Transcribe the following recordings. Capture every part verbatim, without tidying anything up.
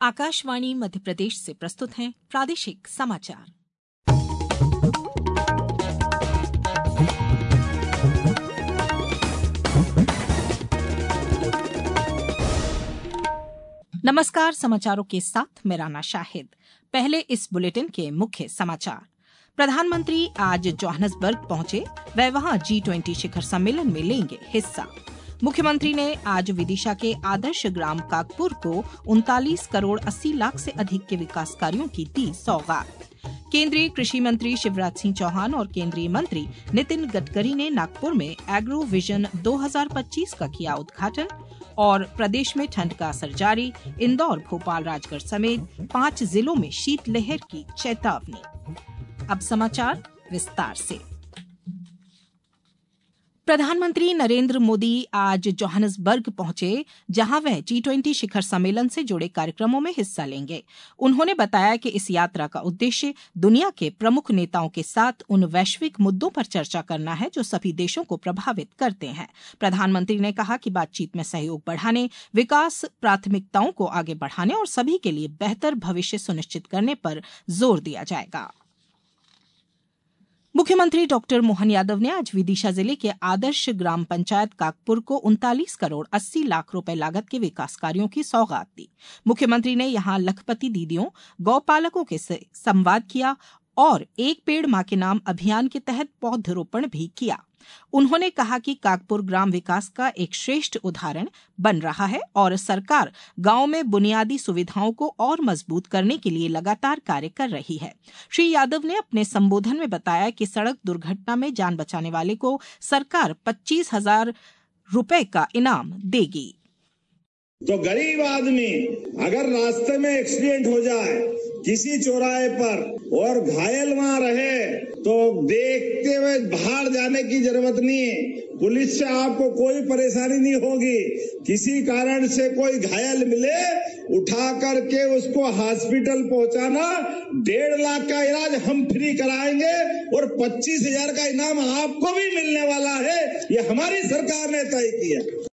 आकाशवाणी मध्य प्रदेश से प्रस्तुत हैं प्रादेशिक समाचार। नमस्कार, समाचारों के साथ मैं राना शाहिद। पहले इस बुलेटिन के मुख्य समाचार। प्रधानमंत्री आज जोहान्सबर्ग पहुंचे, वे वहां जी ट्वेंटी शिखर सम्मेलन में लेंगे हिस्सा। मुख्यमंत्री ने आज विदिशा के आदर्श ग्राम काकपुर को उनतालीस करोड़ अस्सी लाख से अधिक के विकास कार्यों की दी सौगात। केंद्रीय कृषि मंत्री शिवराज सिंह चौहान और केंद्रीय मंत्री नितिन गडकरी ने नागपुर में एग्रो विजन दो हज़ार पच्चीस का किया उद्घाटन। और प्रदेश में ठंड का असर जारी, इंदौर, भोपाल, राजगढ़ समेत पांच जिलों में शीतलहर की चेतावनी। अब समाचार विस्तार से। प्रधानमंत्री नरेंद्र मोदी आज जोहान्सबर्ग पहुंचे, जहां वह जी ट्वेंटी शिखर सम्मेलन से जुड़े कार्यक्रमों में हिस्सा लेंगे। उन्होंने बताया कि इस यात्रा का उद्देश्य दुनिया के प्रमुख नेताओं के साथ उन वैश्विक मुद्दों पर चर्चा करना है जो सभी देशों को प्रभावित करते हैं। प्रधानमंत्री ने कहा कि बातचीत में सहयोग बढ़ाने, विकास प्राथमिकताओं को आगे बढ़ाने और सभी के लिए बेहतर भविष्य सुनिश्चित करने पर जोर दिया जाएगा। मुख्यमंत्री डॉक्टर मोहन यादव ने आज विदिशा जिले के आदर्श ग्राम पंचायत काकपुर को उनतालीस करोड़ अस्सी लाख रुपए लागत के विकास कार्यों की सौगात दी। मुख्यमंत्री ने यहां लखपति दीदियों, गौपालकों के से संवाद किया और एक पेड़ मां के नाम अभियान के तहत पौधरोपण भी किया। उन्होंने कहा कि काकपुर ग्राम विकास का एक श्रेष्ठ उदाहरण बन रहा है और सरकार गांव में बुनियादी सुविधाओं को और मजबूत करने के लिए लगातार कार्य कर रही है। श्री यादव ने अपने संबोधन में बताया कि सड़क दुर्घटना में जान बचाने वाले को सरकार पच्चीस हजार रुपए का इनाम देगी। तो गरीब आदमी अगर रास्ते में एक्सीडेंट हो जाए किसी चौराहे पर और घायल वहां रहे तो देखते हुए बाहर जाने की जरूरत नहीं है। पुलिस से आपको कोई परेशानी नहीं होगी। किसी कारण से कोई घायल मिले, उठा करके उसको हॉस्पिटल पहुंचाना, डेढ़ लाख का इलाज हम फ्री कराएंगे और पच्चीस हजार का इनाम आपको भी मिलने वाला है। ये हमारी सरकार ने तय किया।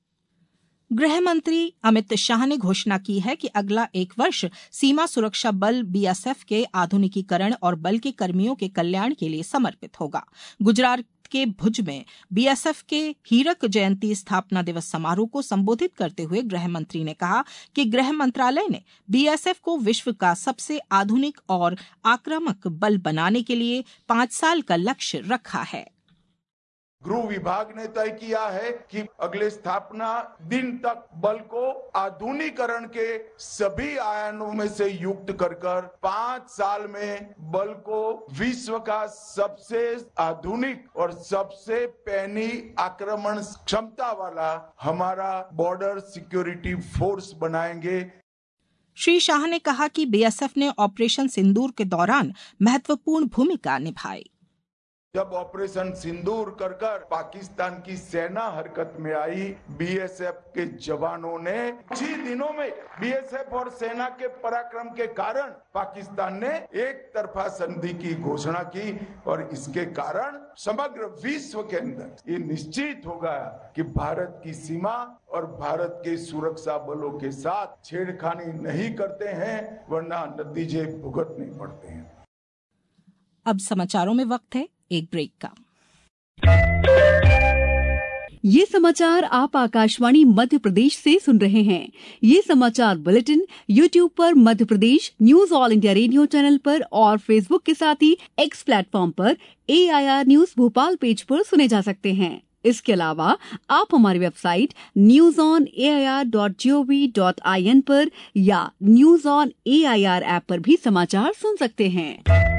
गृह मंत्री अमित शाह ने घोषणा की है कि अगला एक वर्ष सीमा सुरक्षा बल बीएसएफ के आधुनिकीकरण और बल के कर्मियों के कल्याण के लिए समर्पित होगा। गुजरात के भुज में बीएसएफ के हीरक जयंती स्थापना दिवस समारोह को संबोधित करते हुए गृह मंत्री ने कहा कि गृह मंत्रालय ने बीएसएफ को विश्व का सबसे आधुनिक और आक्रामक बल बनाने के लिए पांच साल का लक्ष्य रखा है। गृह विभाग ने तय किया है कि अगले स्थापना दिन तक बल को आधुनिकीकरण के सभी आयामों में से युक्त कर कर पांच साल में बल को विश्व का सबसे आधुनिक और सबसे पैनी आक्रमण क्षमता वाला हमारा बॉर्डर सिक्योरिटी फोर्स बनाएंगे। श्री शाह ने कहा कि बीएसएफ ने ऑपरेशन सिंदूर के दौरान महत्वपूर्ण भूमिका निभाई। जब ऑपरेशन सिंदूर कर कर पाकिस्तान की सेना हरकत में आई, बीएसएफ के जवानों ने कुछ ही दिनों में बीएसएफ और सेना के पराक्रम के कारण पाकिस्तान ने एक तरफा संधि की घोषणा की और इसके कारण समग्र विश्व के अंदर ये निश्चित हो गया कि भारत की सीमा और भारत के सुरक्षा बलों के साथ छेड़खानी नहीं करते हैं, वरना नतीजे भुगतने पड़ते हैं। अब समाचारों में वक्त है एक ब्रेक का। ये समाचार आप आकाशवाणी मध्य प्रदेश से सुन रहे हैं। ये समाचार बुलेटिन यूट्यूब पर Madhya Pradesh news All India Radio channel पर और फेसबुक के साथ ही एक्स प्लेटफॉर्म पर एआईआर न्यूज भोपाल पेज पर सुने जा सकते हैं। इसके अलावा आप हमारी website news on A I R dot G O V dot I N पर या news on A I R app पर भी समाचार सुन सकते हैं।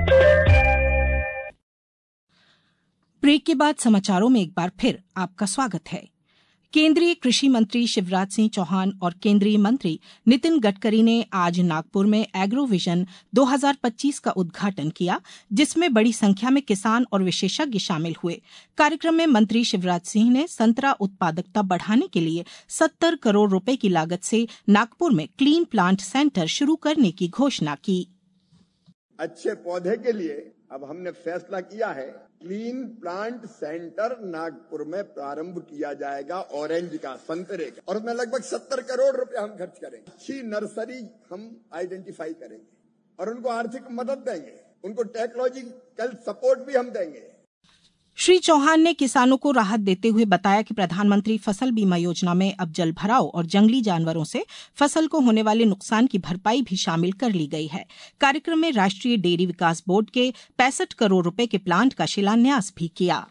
ब्रेक के बाद समाचारों में एक बार फिर आपका स्वागत है। केंद्रीय कृषि मंत्री शिवराज सिंह चौहान और केंद्रीय मंत्री नितिन गडकरी ने आज नागपुर में एग्रो विजन दो हज़ार पच्चीस का उद्घाटन किया, जिसमें बड़ी संख्या में किसान और विशेषज्ञ शामिल हुए। कार्यक्रम में मंत्री शिवराज सिंह ने संतरा उत्पादकता बढ़ाने के लिए सत्तर करोड़ रुपए की लागत से नागपुर में क्लीन प्लांट सेंटर शुरू करने की घोषणा की। अच्छे पौधे के लिए अब हमने फैसला किया है क्लीन प्लांट सेंटर नागपुर में प्रारंभ किया जाएगा, ऑरेंज का, संतरे का, और उसमें लगभग सत्तर करोड़ रुपए हम खर्च करेंगे। अच्छी नर्सरी हम आइडेंटिफाई करेंगे और उनको आर्थिक मदद देंगे, उनको टेक्नोलॉजिकल सपोर्ट भी हम देंगे। श्री चौहान ने किसानों को राहत देते हुए बताया कि प्रधानमंत्री फसल बीमा योजना में अब जल भराव और जंगली जानवरों से फसल को होने वाले नुकसान की भरपाई भी शामिल कर ली गई है। कार्यक्रम में राष्ट्रीय डेयरी विकास बोर्ड के पैंसठ करोड़ रुपए के प्लांट का शिलान्यास भी किया।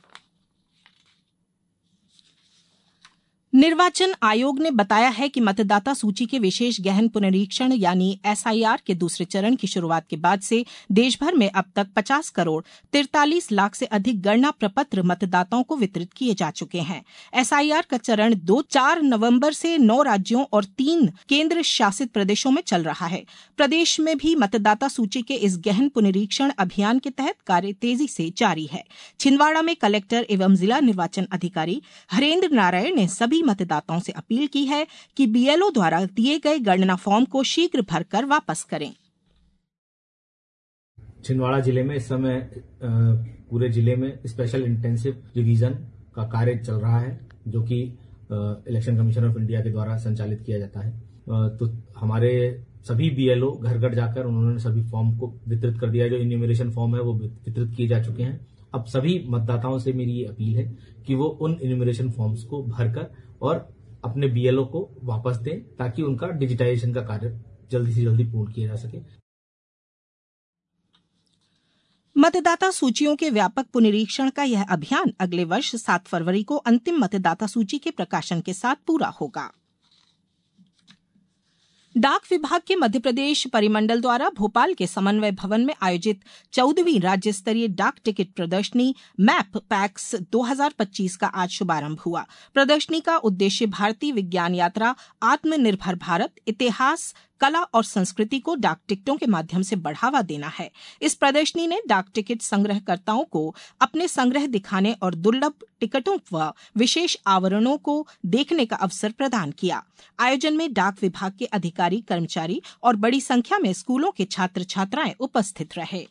निर्वाचन आयोग ने बताया है कि मतदाता सूची के विशेष गहन पुनरीक्षण यानी एसआईआर के दूसरे चरण की शुरुआत के बाद से देश भर में अब तक पचास करोड़ तिरतालीस लाख से अधिक गणना प्रपत्र मतदाताओं को वितरित किए जा चुके हैं। एसआईआर का चरण दो चार नवंबर से नौ राज्यों और तीन केंद्र शासित प्रदेशों में चल रहा है। प्रदेश में भी मतदाता सूची के इस गहन पुनरीक्षण अभियान के तहत कार्य तेजी से जारी है। छिंदवाड़ा में कलेक्टर एवं जिला निर्वाचन अधिकारी हरेंद्र नारायण ने सभी मतदाताओं से अपील की है कि बीएलओ द्वारा दिए गए गणना फॉर्म को शीघ्र भरकर वापस करें। छिंदवाड़ा जिले में इस समय पूरे जिले में स्पेशल इंटेंसिव रिवीजन का कार्य चल रहा है, जो कि इलेक्शन कमीशन ऑफ इंडिया के द्वारा संचालित किया जाता है। तो हमारे सभी बीएलओ घर घर जाकर उन्होंने सभी फॉर्म को वितरित कर दिया। जो इन्यूमरेशन फॉर्म है वो वितरित किए जा चुके हैं। अब सभी मतदाताओं से मेरी ये अपील है कि वो उन इन्यूमरेशन फॉर्म्स को भरकर और अपने बीएलओ को वापस दें, ताकि उनका डिजिटाइजेशन का कार्य जल्दी से जल्दी पूर्ण किया जा सके। मतदाता सूचियों के व्यापक पुनरीक्षण का यह अभियान अगले वर्ष सात फरवरी को अंतिम मतदाता सूची के प्रकाशन के साथ पूरा होगा। डाक विभाग के मध्य प्रदेश परिमंडल द्वारा भोपाल के समन्वय भवन में आयोजित चौदहवीं राज्य स्तरीय डाक टिकट प्रदर्शनी मैप पैक्स दो हज़ार पच्चीस का आज शुभारंभ हुआ। प्रदर्शनी का उद्देश्य भारतीय विज्ञान यात्रा, आत्मनिर्भर भारत, इतिहास, कला और संस्कृति को डाक टिकटों के माध्यम से बढ़ावा देना है। इस प्रदर्शनी ने डाक टिकट संग्रहकर्ताओं को अपने संग्रह दिखाने और दुर्लभ टिकटों व विशेष आवरणों को देखने का अवसर प्रदान किया। आयोजन में डाक विभाग के अधिकारी, कर्मचारी और बड़ी संख्या में स्कूलों के छात्र छात्राएं उपस्थित रहे।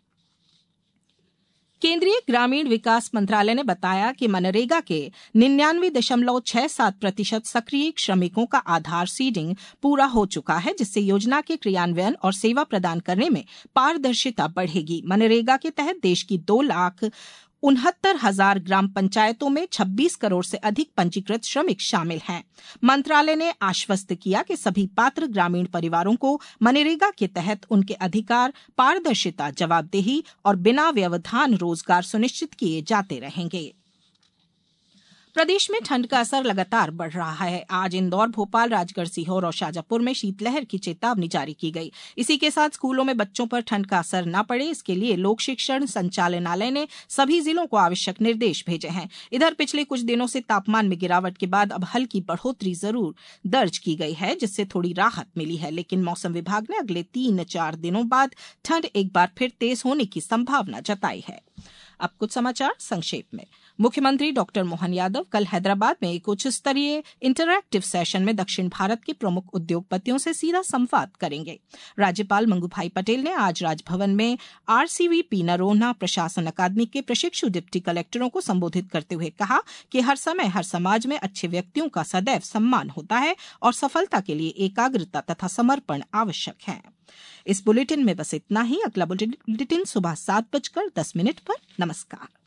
केंद्रीय ग्रामीण विकास मंत्रालय ने बताया कि मनरेगा के निन्यानवे दशमलव छह सात प्रतिशत सक्रिय श्रमिकों का आधार सीडिंग पूरा हो चुका है, जिससे योजना के क्रियान्वयन और सेवा प्रदान करने में पारदर्शिता बढ़ेगी। मनरेगा के तहत देश की दो लाख उनहत्तर हजार ग्राम पंचायतों में छब्बीस करोड़ से अधिक पंजीकृत श्रमिक शामिल हैं। मंत्रालय ने आश्वस्त किया कि सभी पात्र ग्रामीण परिवारों को मनरेगा के तहत उनके अधिकार, पारदर्शिता, जवाबदेही और बिना व्यवधान रोजगार सुनिश्चित किए जाते रहेंगे। प्रदेश में ठंड का असर लगातार बढ़ रहा है। आज इंदौर, भोपाल, राजगढ़, सीहोर और शाजापुर में शीतलहर की चेतावनी जारी की गई। इसी के साथ स्कूलों में बच्चों पर ठंड का असर न पड़े, इसके लिए लोक शिक्षण संचालनालय ने सभी जिलों को आवश्यक निर्देश भेजे हैं। इधर पिछले कुछ दिनों से तापमान में गिरावट के बाद अब हल्की बढ़ोतरी जरूर दर्ज की गई है, जिससे थोड़ी राहत मिली है, लेकिन मौसम विभाग ने अगले तीन चार दिनों बाद ठंड एक बार फिर तेज होने की संभावना जताई है। अब कुछ समाचार संक्षेप में। मुख्यमंत्री डॉक्टर मोहन यादव कल हैदराबाद में एक उच्च स्तरीय इंटरैक्टिव सेशन में दक्षिण भारत के प्रमुख उद्योगपतियों से सीधा संवाद करेंगे। राज्यपाल मंगू भाई पटेल ने आज राजभवन में आरसीवीपी नरोन्हा प्रशासन अकादमी के प्रशिक्षु डिप्टी कलेक्टरों को संबोधित करते हुए कहा कि हर समय हर समाज में अच्छे व्यक्तियों का सदैव सम्मान होता है और सफलता के लिए एकाग्रता तथा समर्पण आवश्यक है। इस बुलेटिन में बस इतना ही। अगला बुलेटिन सुबह सात बजकर दस मिनट पर। नमस्कार।